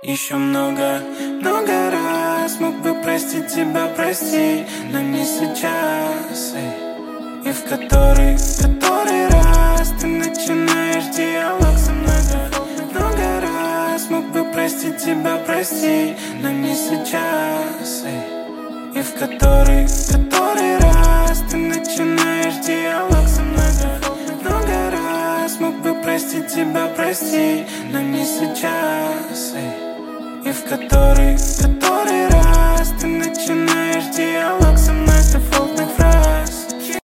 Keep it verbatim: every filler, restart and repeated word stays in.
Еще много, много раз мог бы простить тебя, прости, но не сейчас. эй. И в который, в который раз ты начинаешь диалог со мной. Много раз мог бы простить тебя, прости, но не сейчас. эй. И в который, в который раз ты начинаешь диалог со мной. Много раз мог бы простить тебя, прости, но не сейчас. эй. И в который, в который раз